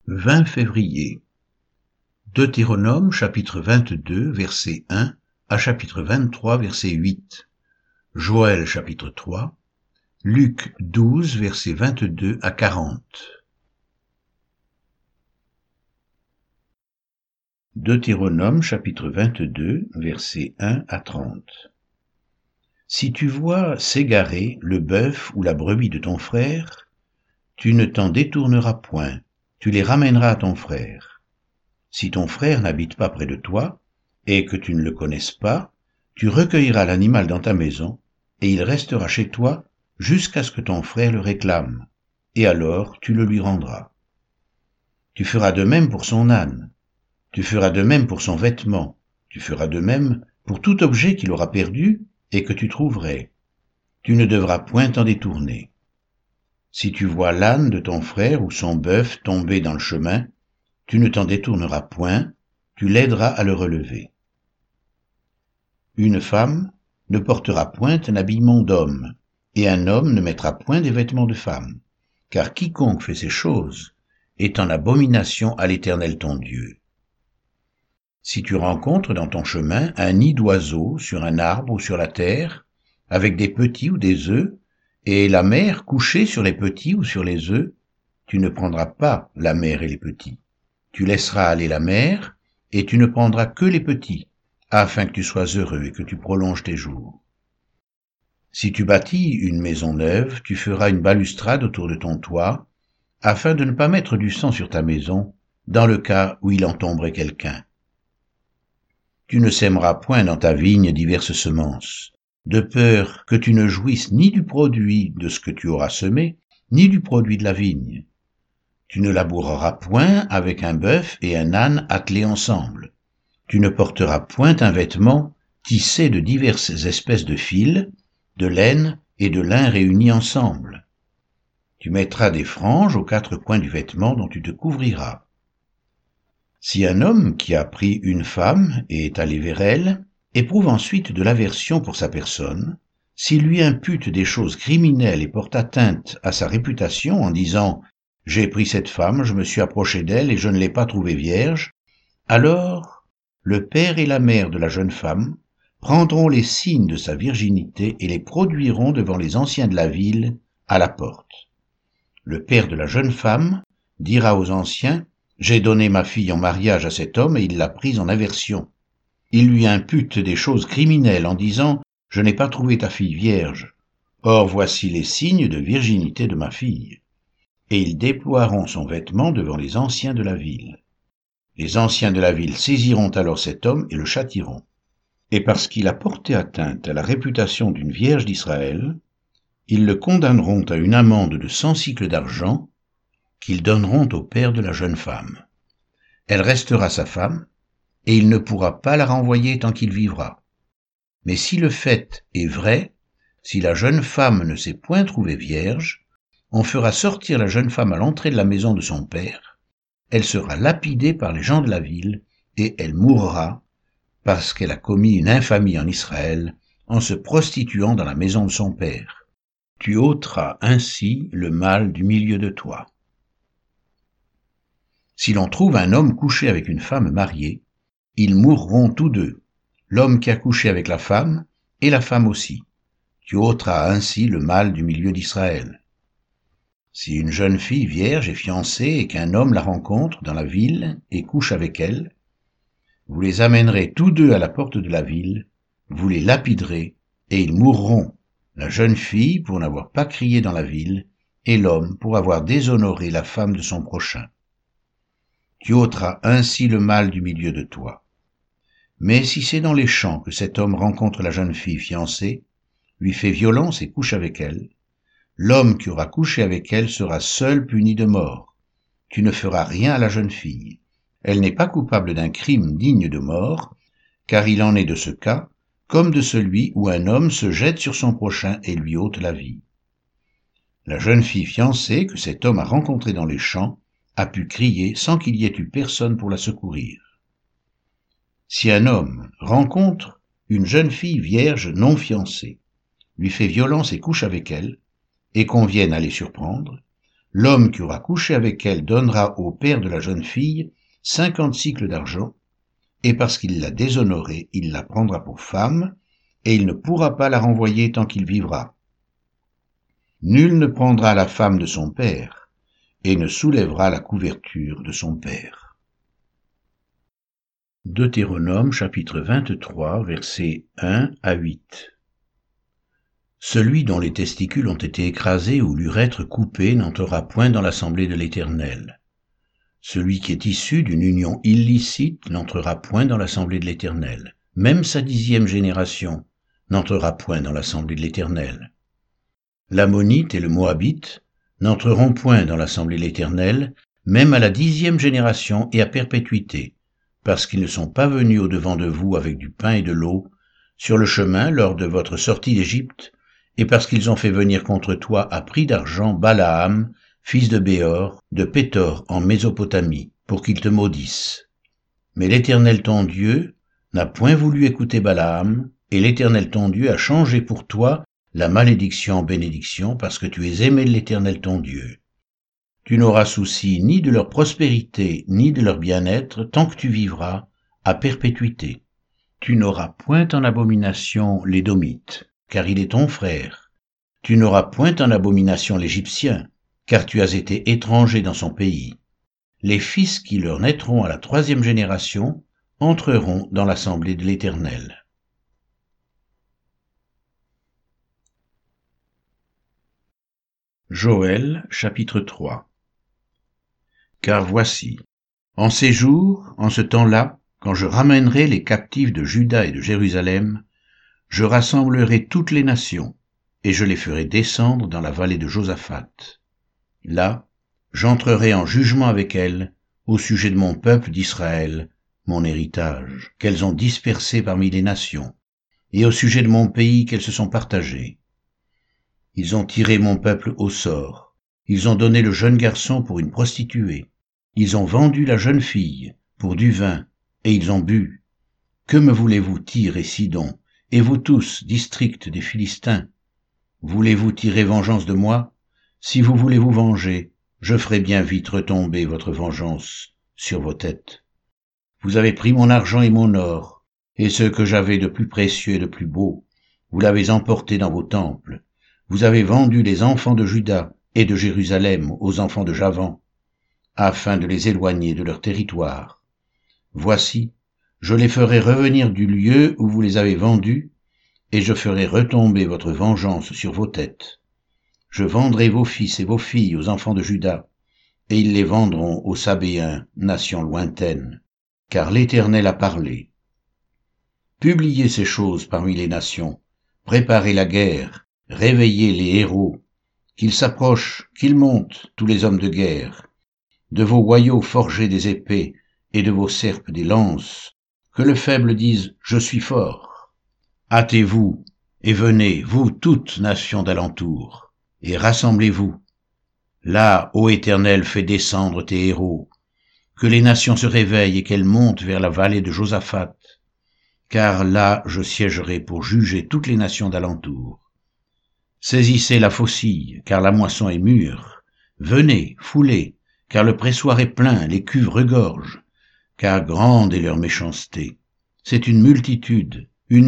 20 février. Deutéronome chapitre 22 verset 1 à chapitre 23 verset 8. Joël chapitre 3. Luc 12 verset 22 à 40. Deutéronome chapitre 22 verset 1 à 30. Si tu vois s'égarer le bœuf ou la brebis de ton frère, tu ne t'en détourneras point, tu les ramèneras à ton frère. Si ton frère n'habite pas près de toi, et que tu ne le connaisses pas, tu recueilleras l'animal dans ta maison, et il restera chez toi jusqu'à ce que ton frère le réclame, et alors tu le lui rendras. Tu feras de même pour son âne, tu feras de même pour son vêtement, tu feras de même pour tout objet qu'il aura perdu et que tu trouverais. Tu ne devras point t'en détourner. Si tu vois l'âne de ton frère ou son bœuf tomber dans le chemin, tu ne t'en détourneras point, tu l'aideras à le relever. Une femme ne portera point un habillement d'homme, et un homme ne mettra point des vêtements de femme, car quiconque fait ces choses est en abomination à l'Éternel ton Dieu. Si tu rencontres dans ton chemin un nid d'oiseau sur un arbre ou sur la terre, avec des petits ou des œufs, et la mère couchée sur les petits ou sur les œufs, tu ne prendras pas la mère et les petits. Tu laisseras aller la mère, et tu ne prendras que les petits, afin que tu sois heureux et que tu prolonges tes jours. Si tu bâtis une maison neuve, tu feras une balustrade autour de ton toit, afin de ne pas mettre du sang sur ta maison, dans le cas où il en tomberait quelqu'un. Tu ne sèmeras point dans ta vigne diverses semences, de peur que tu ne jouisses ni du produit de ce que tu auras semé, ni du produit de la vigne. Tu ne laboureras point avec un bœuf et un âne attelés ensemble. Tu ne porteras point un vêtement tissé de diverses espèces de fils, de laine et de lin réunis ensemble. Tu mettras des franges aux quatre coins du vêtement dont tu te couvriras. Si un homme qui a pris une femme et est allé vers elle, éprouve ensuite de l'aversion pour sa personne, s'il lui impute des choses criminelles et porte atteinte à sa réputation en disant « J'ai pris cette femme, je me suis approché d'elle et je ne l'ai pas trouvée vierge », alors le père et la mère de la jeune femme prendront les signes de sa virginité et les produiront devant les anciens de la ville à la porte. Le père de la jeune femme dira aux anciens « J'ai donné ma fille en mariage à cet homme et il l'a prise en aversion. Il lui impute des choses criminelles en disant « Je n'ai pas trouvé ta fille vierge. Or voici les signes de virginité de ma fille. » Et ils déploieront son vêtement devant les anciens de la ville. Les anciens de la ville saisiront alors cet homme et le châtieront. Et parce qu'il a porté atteinte à la réputation d'une vierge d'Israël, ils le condamneront à une amende de 100 sicles d'argent qu'ils donneront au père de la jeune femme. Elle restera sa femme, et il ne pourra pas la renvoyer tant qu'il vivra. Mais si le fait est vrai, si la jeune femme ne s'est point trouvée vierge, on fera sortir la jeune femme à l'entrée de la maison de son père, elle sera lapidée par les gens de la ville, et elle mourra, parce qu'elle a commis une infamie en Israël, en se prostituant dans la maison de son père. Tu ôteras ainsi le mal du milieu de toi. Si l'on trouve un homme couché avec une femme mariée, ils mourront tous deux, l'homme qui a couché avec la femme et la femme aussi. Tu ôteras ainsi le mal du milieu d'Israël. Si une jeune fille vierge est fiancée et qu'un homme la rencontre dans la ville et couche avec elle, vous les amènerez tous deux à la porte de la ville, vous les lapiderez, et ils mourront, la jeune fille pour n'avoir pas crié dans la ville, et l'homme pour avoir déshonoré la femme de son prochain. Tu ôteras ainsi le mal du milieu de toi. Mais si c'est dans les champs que cet homme rencontre la jeune fille fiancée, lui fait violence et couche avec elle, l'homme qui aura couché avec elle sera seul puni de mort. Tu ne feras rien à la jeune fille. Elle n'est pas coupable d'un crime digne de mort, car il en est de ce cas, comme de celui où un homme se jette sur son prochain et lui ôte la vie. La jeune fille fiancée que cet homme a rencontrée dans les champs a pu crier sans qu'il y ait eu personne pour la secourir. Si un homme rencontre une jeune fille vierge non fiancée, lui fait violence et couche avec elle, et qu'on vienne à les surprendre, L'homme qui aura couché avec elle donnera au père de la jeune fille 50 cycles d'argent, et parce qu'il l'a déshonorée, il la prendra pour femme, et il ne pourra pas la renvoyer tant qu'il vivra. Nul ne prendra la femme de son père, et ne soulèvera la couverture de son père. Deutéronome chapitre 23, versets 1 à 8. Celui dont les testicules ont été écrasés ou l'urètre coupé n'entrera point dans l'assemblée de l'Éternel. Celui qui est issu d'une union illicite n'entrera point dans l'assemblée de l'Éternel. Même sa 10e génération n'entrera point dans l'assemblée de l'Éternel. L'Ammonite et le Moabite n'entreront point dans l'assemblée de l'Éternel, même à la 10e génération et à perpétuité, parce qu'ils ne sont pas venus au-devant de vous avec du pain et de l'eau, sur le chemin lors de votre sortie d'Égypte, et parce qu'ils ont fait venir contre toi à prix d'argent Balaam, fils de Béor, de Pétor en Mésopotamie, pour qu'il te maudisse. Mais l'Éternel ton Dieu n'a point voulu écouter Balaam, et l'Éternel ton Dieu a changé pour toi la malédiction en bénédiction, parce que tu es aimé de l'Éternel ton Dieu. Tu n'auras souci ni de leur prospérité, ni de leur bien-être, tant que tu vivras, à perpétuité. Tu n'auras point en abomination l'Édomite, car il est ton frère. Tu n'auras point en abomination l'Égyptien, car tu as été étranger dans son pays. Les fils qui leur naîtront à la 3e génération entreront dans l'assemblée de l'Éternel. Joël, chapitre 3. Car voici, en ces jours, en ce temps-là, quand je ramènerai les captifs de Juda et de Jérusalem, je rassemblerai toutes les nations, et je les ferai descendre dans la vallée de Josaphat. Là, j'entrerai en jugement avec elles au sujet de mon peuple d'Israël, mon héritage, qu'elles ont dispersé parmi les nations, et au sujet de mon pays qu'elles se sont partagées. Ils ont tiré mon peuple au sort, ils ont donné le jeune garçon pour une prostituée, ils ont vendu la jeune fille pour du vin, et ils ont bu. Que me voulez-vous, Tyr et Sidon, et vous tous, districts des Philistins? Voulez-vous tirer vengeance de moi? Si vous voulez vous venger, je ferai bien vite retomber votre vengeance sur vos têtes. Vous avez pris mon argent et mon or, et ce que j'avais de plus précieux et de plus beau, vous l'avez emporté dans vos temples. Vous avez vendu les enfants de Juda et de Jérusalem aux enfants de Javan, afin de les éloigner de leur territoire. Voici, je les ferai revenir du lieu où vous les avez vendus, et je ferai retomber votre vengeance sur vos têtes. Je vendrai vos fils et vos filles aux enfants de Juda, et ils les vendront aux Sabéens, nation lointaine, car l'Éternel a parlé. Publiez ces choses parmi les nations, préparez la guerre, réveillez les héros, qu'ils s'approchent, qu'ils montent, tous les hommes de guerre. De vos boyaux forgez des épées, et de vos serpes des lances, que le faible dise « Je suis fort ». Hâtez-vous, et venez, vous toutes nations d'alentour, et rassemblez-vous. Là, ô Éternel, fais descendre tes héros, que les nations se réveillent et qu'elles montent vers la vallée de Josaphat, car là je siégerai pour juger toutes les nations d'alentour. Saisissez la faucille, car la moisson est mûre. Venez, foulez, car le pressoir est plein, les cuves regorgent, car grande est leur méchanceté. C'est une multitude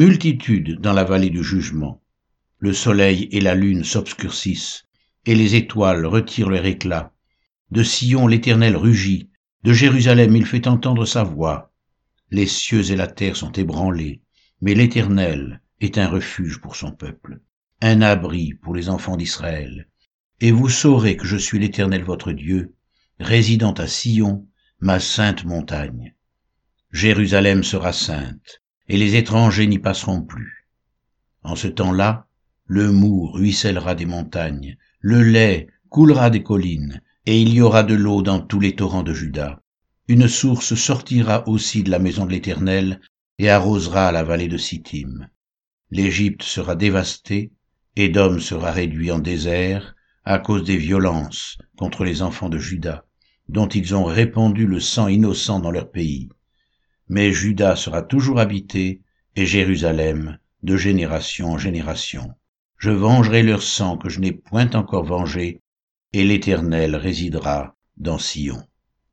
dans la vallée du jugement. Le soleil et la lune s'obscurcissent, et les étoiles retirent leur éclat. De Sion l'Éternel rugit, de Jérusalem il fait entendre sa voix. Les cieux et la terre sont ébranlés, mais l'Éternel est un refuge pour son peuple, un abri pour les enfants d'Israël. Et vous saurez que je suis l'Éternel votre Dieu, résidant à Sion, ma sainte montagne. Jérusalem sera sainte, et les étrangers n'y passeront plus. En ce temps-là, le moût ruissellera des montagnes, le lait coulera des collines, et il y aura de l'eau dans tous les torrents de Juda. Une source sortira aussi de la maison de l'Éternel, et arrosera la vallée de Sittim. L'Égypte sera dévastée, Édom sera réduit en désert, à cause des violences contre les enfants de Juda, dont ils ont répandu le sang innocent dans leur pays. Mais Juda sera toujours habité, et Jérusalem, de génération en génération. Je vengerai leur sang que je n'ai point encore vengé, et l'Éternel résidera dans Sion.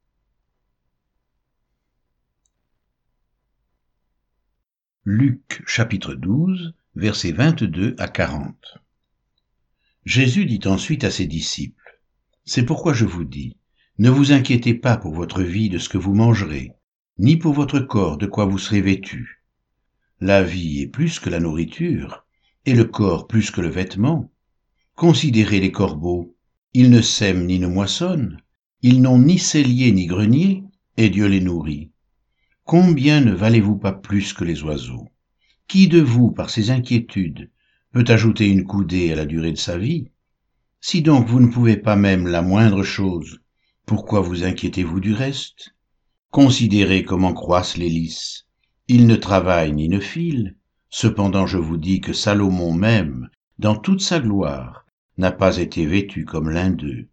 Luc chapitre 12, versets 22 à 40. Jésus dit ensuite à ses disciples, « C'est pourquoi je vous dis, ne vous inquiétez pas pour votre vie de ce que vous mangerez, ni pour votre corps de quoi vous serez vêtus. La vie est plus que la nourriture, et le corps plus que le vêtement. Considérez les corbeaux, ils ne sèment ni ne moissonnent, ils n'ont ni cellier ni grenier, et Dieu les nourrit. Combien ne valez-vous pas plus que les oiseaux? Qui de vous, par ses inquiétudes, peut ajouter une coudée à la durée de sa vie? Si donc vous ne pouvez pas même la moindre chose, pourquoi vous inquiétez-vous du reste? Considérez comment croissent les lys. Ils ne travaillent ni ne filent. Cependant je vous dis que Salomon même, dans toute sa gloire, n'a pas été vêtu comme l'un d'eux.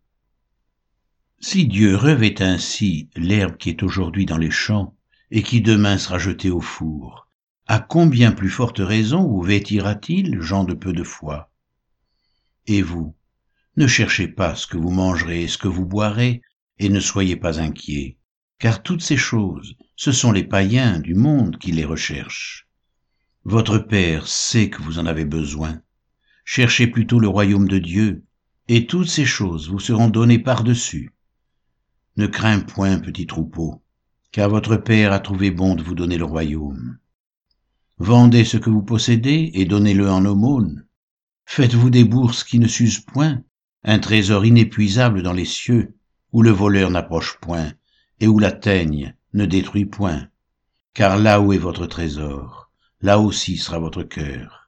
Si Dieu revêt ainsi l'herbe qui est aujourd'hui dans les champs, et qui demain sera jetée au four, à combien plus forte raison vous vêtira-t-il, gens de peu de foi? Et vous, ne cherchez pas ce que vous mangerez et ce que vous boirez, et ne soyez pas inquiets, car toutes ces choses, ce sont les païens du monde qui les recherchent. Votre Père sait que vous en avez besoin. Cherchez plutôt le royaume de Dieu, et toutes ces choses vous seront données par-dessus. Ne crains point, petit troupeau, car votre Père a trouvé bon de vous donner le royaume. Vendez ce que vous possédez et donnez-le en aumône. Faites-vous des bourses qui ne s'usent point, un trésor inépuisable dans les cieux, où le voleur n'approche point, et où la teigne ne détruit point. Car là où est votre trésor, là aussi sera votre cœur.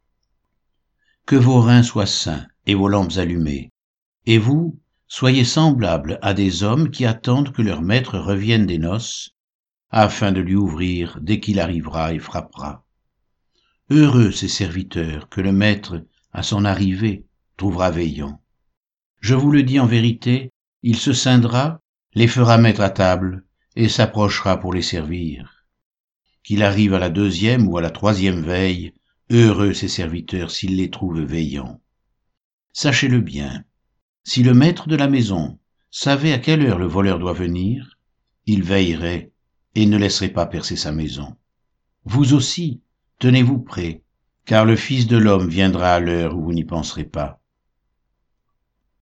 Que vos reins soient sains et vos lampes allumées. Et vous, soyez semblables à des hommes qui attendent que leur maître revienne des noces, afin de lui ouvrir dès qu'il arrivera et frappera. Heureux ces serviteurs que le maître, à son arrivée, trouvera veillant. Je vous le dis en vérité, il se scindra, les fera mettre à table, et s'approchera pour les servir. Qu'il arrive à la 2e ou à la 3e veille, heureux ces serviteurs s'il les trouve veillants. Sachez-le bien, si le maître de la maison savait à quelle heure le voleur doit venir, il veillerait et ne laisserait pas percer sa maison. Vous aussi, tenez-vous prêts, car le Fils de l'homme viendra à l'heure où vous n'y penserez pas.